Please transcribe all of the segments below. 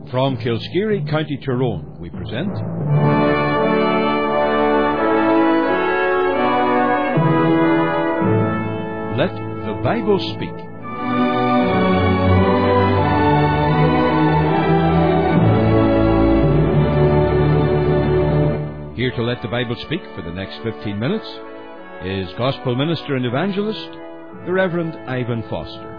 From Kilskeary, County Tyrone, we present Let the Bible Speak. Here to let the Bible speak for the next 15 minutes is Gospel Minister and Evangelist, the Reverend Ivan Foster.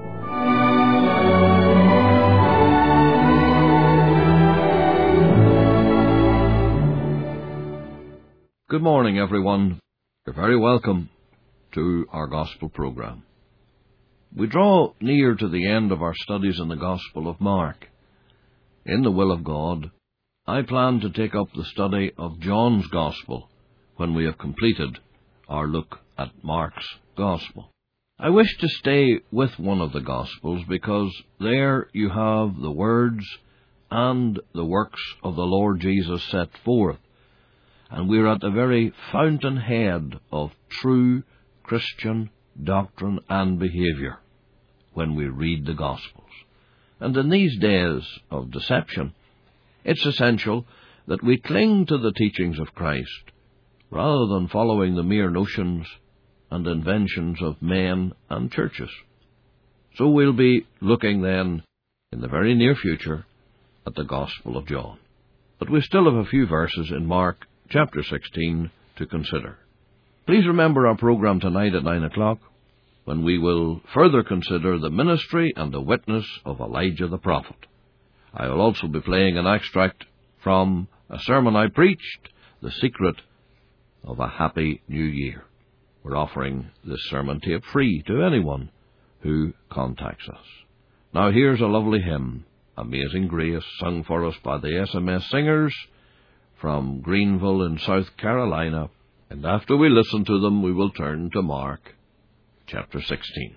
Good morning, everyone. You're very welcome to our Gospel program. We draw near to the end of our studies in the Gospel of Mark. In the will of God, I plan to take up the study of John's Gospel when we have completed our look at Mark's Gospel. I wish to stay with one of the Gospels because there you have the words and the works of the Lord Jesus set forth, and we're at the very fountainhead of true Christian doctrine and behaviour when we read the Gospels. And in these days of deception, it's essential that we cling to the teachings of Christ rather than following the mere notions and inventions of men and churches. So we'll be looking then, in the very near future, at the Gospel of John. But we still have a few verses in Mark chapter 16 to consider. Please remember our program tonight at 9 o'clock, when we will further consider the ministry and the witness of Elijah the prophet. I will also be playing an extract from a sermon I preached, The Secret of a Happy New Year. We're offering this sermon tape free to anyone who contacts us. Now here's a lovely hymn, Amazing Grace, sung for us by the SMS Singers from Greenville in South Carolina. And after we listen to them, we will turn to Mark chapter 16.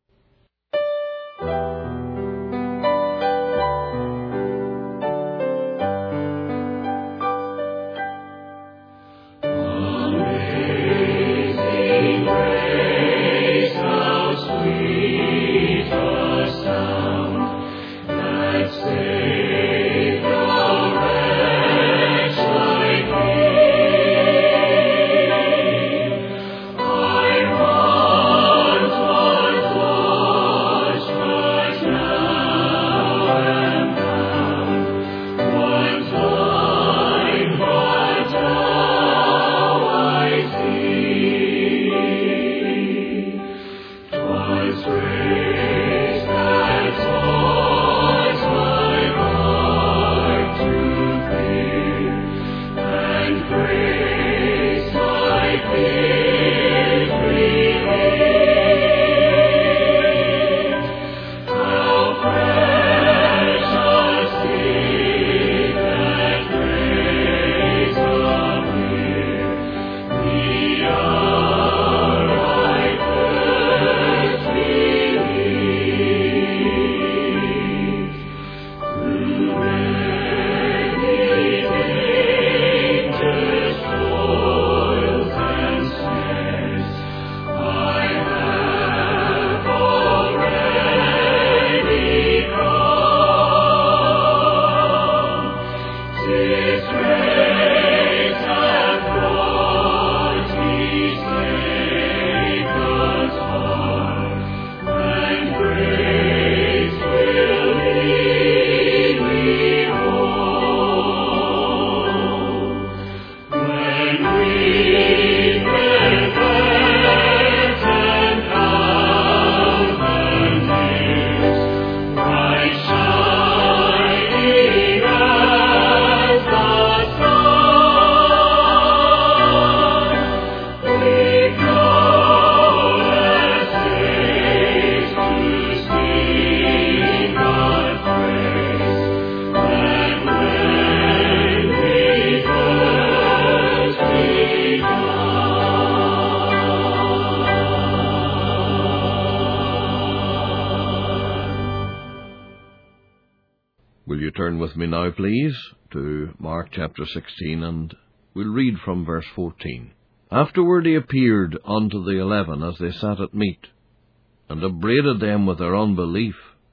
Turn with me now, please, to Mark chapter 16, and we'll read from verse 14. Afterward he appeared unto the 11 as they sat at meat, and upbraided them with their unbelief,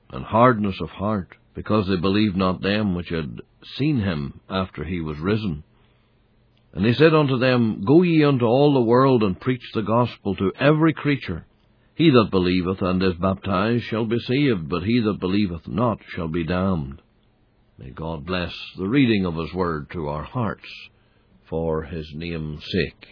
and hardness of heart, because they believed not them which had seen him after he was risen. And he said unto them, Go ye unto all the world, and preach the gospel to every creature. He that believeth and is baptized shall be saved, but he that believeth not shall be damned. May God bless the reading of his word to our hearts, for his name's sake.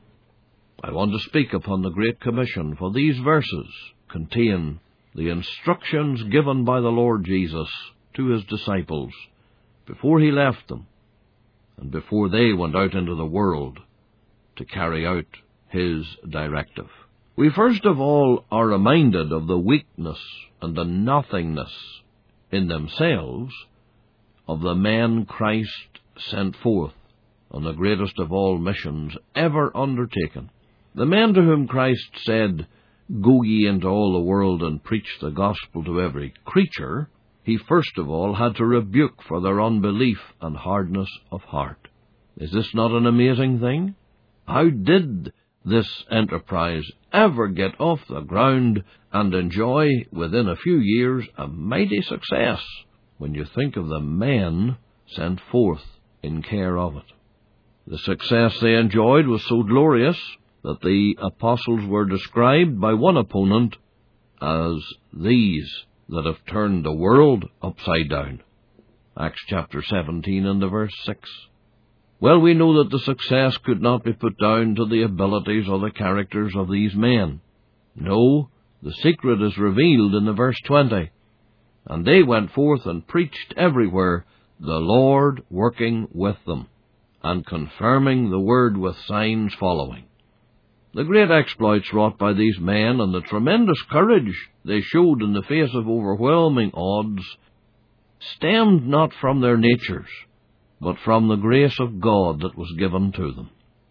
I want to speak upon the Great Commission, for these verses contain the instructions given by the Lord Jesus to his disciples before he left them and before they went out into the world to carry out his directive. We first of all are reminded of the weakness and the nothingness in themselves of the men Christ sent forth on the greatest of all missions ever undertaken. The men to whom Christ said, Go ye into all the world and preach the gospel to every creature, he first of all had to rebuke for their unbelief and hardness of heart. Is this not an amazing thing? How did this enterprise ever get off the ground and enjoy, within a few years, a mighty success, when you think of the men sent forth in care of it? The success they enjoyed was so glorious that the apostles were described by one opponent as these that have turned the world upside down. Acts chapter 17 and the verse 6. Well, we know that the success could not be put down to the abilities or the characters of these men. No, the secret is revealed in the verse 20. And they went forth and preached everywhere, the Lord working with them, and confirming the word with signs following. The great exploits wrought by these men and the tremendous courage they showed in the face of overwhelming odds stemmed not from their natures, but from the grace of God that was given to them.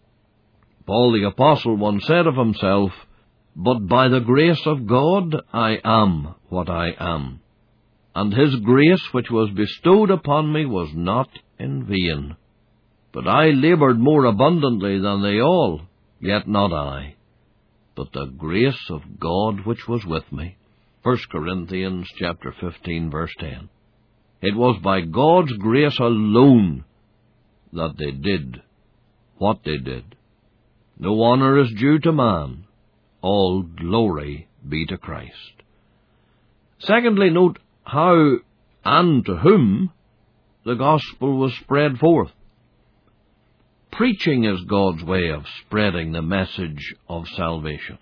Paul the Apostle once said of himself, But by the grace of God I am what I am, and his grace which was bestowed upon me was not in vain. But I laboured more abundantly than they all, yet not I, but the grace of God which was with me. 1 Corinthians chapter 15, verse 10. It was by God's grace alone that they did what they did. No honour is due to man. All glory be to Christ. Secondly, note how and to whom the gospel was spread forth. Preaching is God's way of spreading the message of salvation.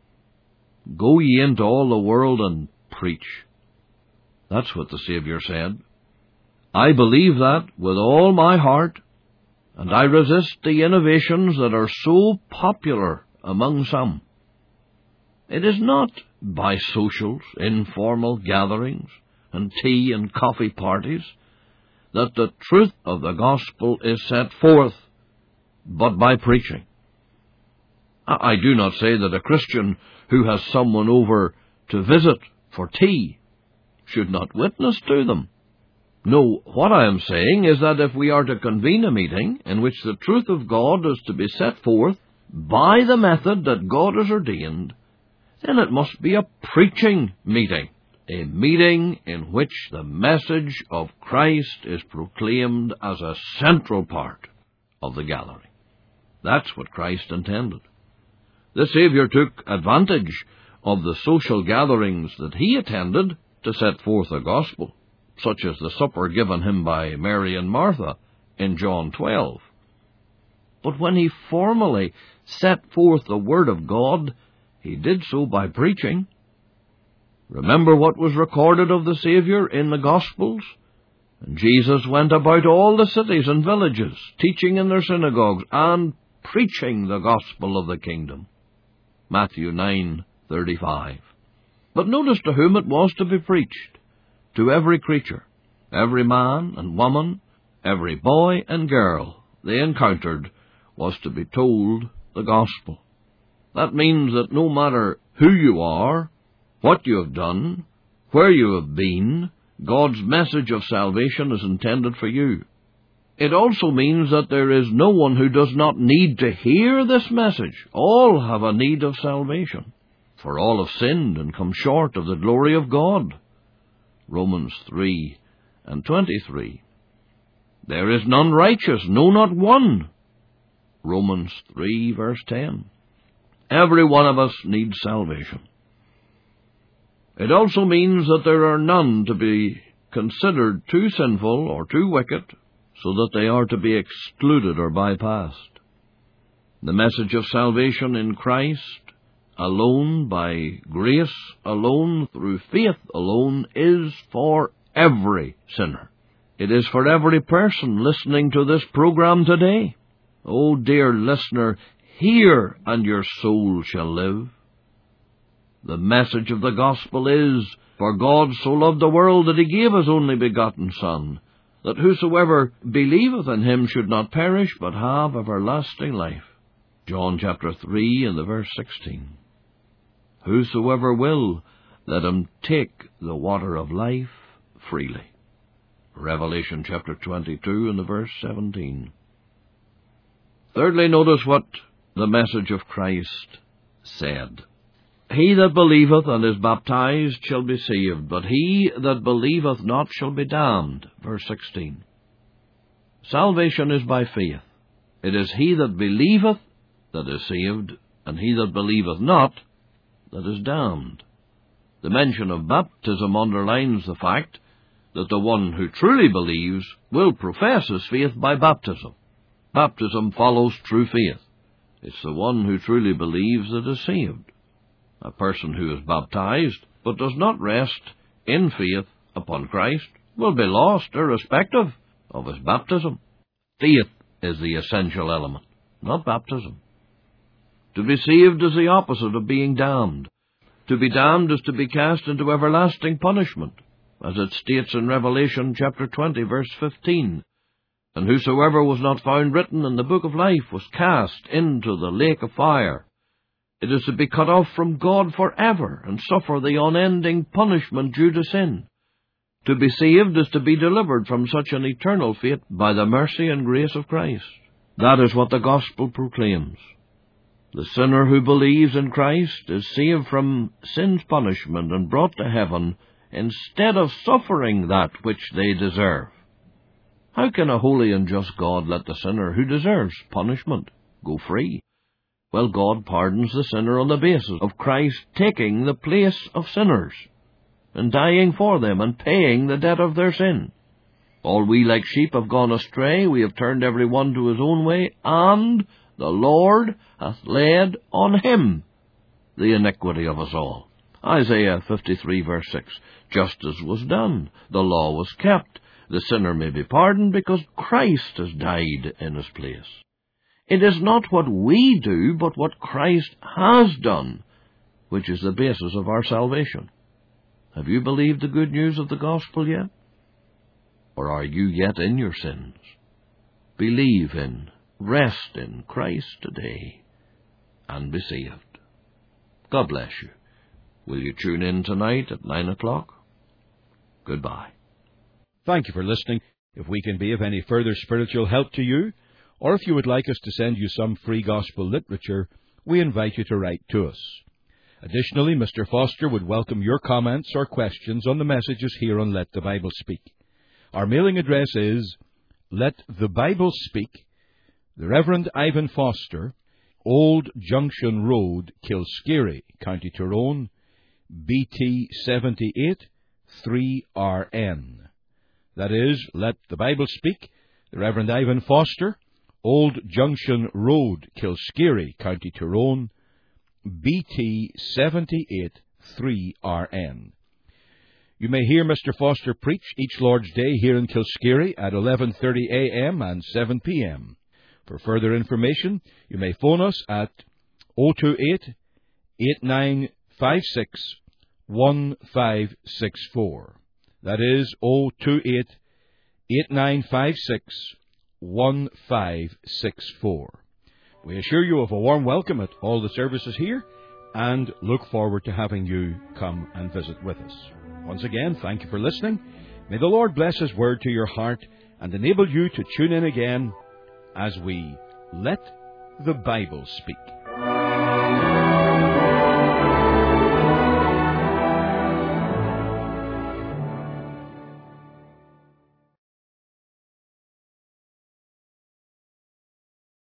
Go ye into all the world and preach. That's what the Saviour said. I believe that with all my heart, and I resist the innovations that are so popular among some. It is not by socials, informal gatherings, and tea and coffee parties that the truth of the gospel is set forth, but by preaching. I do not say that a Christian who has someone over to visit for tea should not witness to them. No, what I am saying is that if we are to convene a meeting in which the truth of God is to be set forth by the method that God has ordained, then it must be a preaching meeting, a meeting in which the message of Christ is proclaimed as a central part of the gathering. That's what Christ intended. The Saviour took advantage of the social gatherings that he attended to set forth the gospel, such as the supper given him by Mary and Martha in John 12. But when he formally set forth the word of God, he did so by preaching. Remember what was recorded of the Saviour in the Gospels? And Jesus went about all the cities and villages, teaching in their synagogues and preaching the gospel of the kingdom. Matthew 9:35. But notice to whom it was to be preached. To every creature, every man and woman, every boy and girl they encountered was to be told the gospel. That means that no matter who you are, what you have done, where you have been, God's message of salvation is intended for you. It also means that there is no one who does not need to hear this message. All have a need of salvation, for all have sinned and come short of the glory of God. Romans 3 and 23. There is none righteous, no, not one. Romans 3 verse 10. Every one of us needs salvation. It also means that there are none to be considered too sinful or too wicked, so that they are to be excluded or bypassed. The message of salvation in Christ alone, by grace alone, through faith alone, is for every sinner. It is for every person listening to this program today. Oh, dear listener, hear, and your soul shall live. The message of the gospel is, for God so loved the world that he gave his only begotten Son, that whosoever believeth in him should not perish, but have everlasting life. John chapter 3 and the verse 16. Whosoever will, let him take the water of life freely. Revelation chapter 22 and the verse 17. Thirdly, notice what the message of Christ said. He that believeth and is baptized shall be saved, but he that believeth not shall be damned. Verse 16. Salvation is by faith. It is he that believeth that is saved, and he that believeth not that is damned. The mention of baptism underlines the fact that the one who truly believes will profess his faith by baptism. Baptism follows true faith. It's the one who truly believes that is saved. A person who is baptized but does not rest in faith upon Christ will be lost irrespective of his baptism. Faith is the essential element, not baptism. To be saved is the opposite of being damned. To be damned is to be cast into everlasting punishment, as it states in Revelation chapter 20, verse 15. And whosoever was not found written in the book of life was cast into the lake of fire. It is to be cut off from God forever and suffer the unending punishment due to sin. To be saved is to be delivered from such an eternal fate by the mercy and grace of Christ. That is what the gospel proclaims. The sinner who believes in Christ is saved from sin's punishment and brought to heaven instead of suffering that which they deserve. How can a holy and just God let the sinner who deserves punishment go free? Well, God pardons the sinner on the basis of Christ taking the place of sinners and dying for them and paying the debt of their sin. All we like sheep have gone astray, we have turned every one to his own way, and the Lord hath laid on him the iniquity of us all. Isaiah 53 verse 6. Justice was done, the law was kept, the sinner may be pardoned because Christ has died in his place. It is not what we do, but what Christ has done, which is the basis of our salvation. Have you believed the good news of the gospel yet? Or are you yet in your sins? Believe in, rest in Christ today, and be saved. God bless you. Will you tune in tonight at 9 o'clock? Goodbye. Thank you for listening. If we can be of any further spiritual help to you, or if you would like us to send you some free gospel literature, we invite you to write to us. Additionally, Mr. Foster would welcome your comments or questions on the messages here on Let the Bible Speak. Our mailing address is Let the Bible Speak, the Reverend Ivan Foster, Old Junction Road, Kilskeary, County Tyrone, BT 78 3RN. That is, Let the Bible Speak, the Reverend Ivan Foster, Old Junction Road, Kilskeary, County Tyrone, BT 78 3RN. You may hear Mr. Foster preach each Lord's Day here in Kilskeary at 11:30 a.m. and 7 p.m. For further information, you may phone us at 028-8956-1564. That is 028-8956-1564. We assure you of a warm welcome at all the services here and look forward to having you come and visit with us. Once again, thank you for listening. May the Lord bless His word to your heart and enable you to tune in again as we Let the Bible Speak.